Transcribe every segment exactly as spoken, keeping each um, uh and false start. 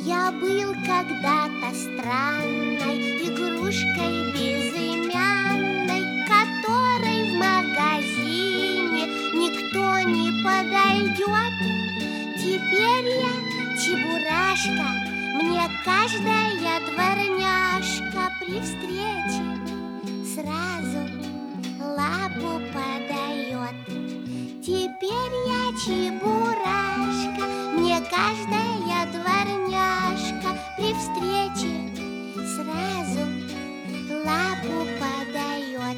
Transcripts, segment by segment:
Я был когда-то странной игрушкой безымянной, которой в магазине никто не подойдет. Теперь я чебурашка, мне каждая дворняжка при встрече сразу лапу подает. Теперь я чебурашка, мне каждая дворняжка при встрече сразу лапу подает.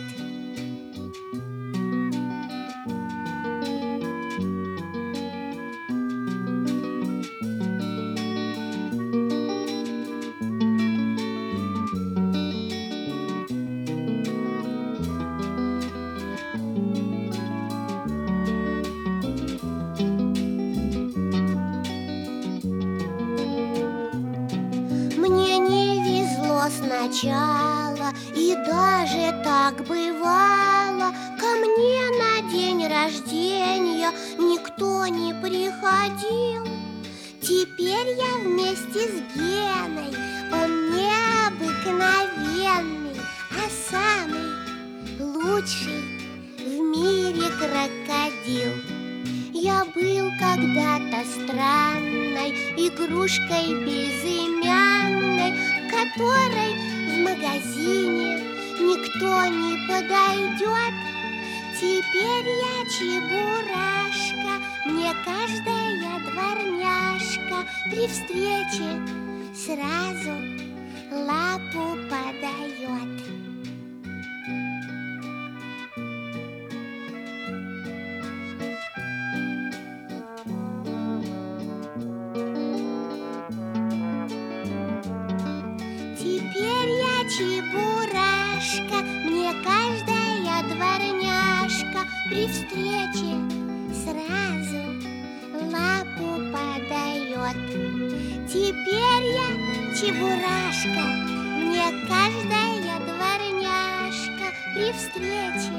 Мне не везло сначала, и даже так бывало. Ко мне на день рождения никто не приходил. Теперь я вместе с Геной, он необыкновенный, а самый лучший в мире крокодил. Я был когда-то странной игрушкой безымянной, которой в магазине никто не подойдет. Теперь я чебурашка, мне каждая дворняжка при встрече сразу лапу подает. Теперь я чебурашка, мне каждая дворняжка при встрече сразу лапу подает. Теперь я чебурашка, мне каждая дворняжка при встрече